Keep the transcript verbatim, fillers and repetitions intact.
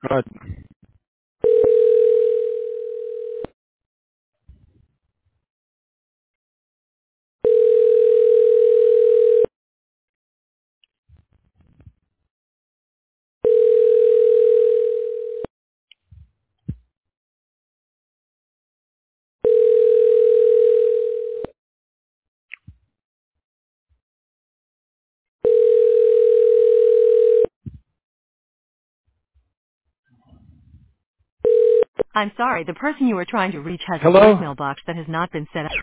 Good. I'm sorry, the person you are trying to reach has a Hello? voicemail box that has not been set up.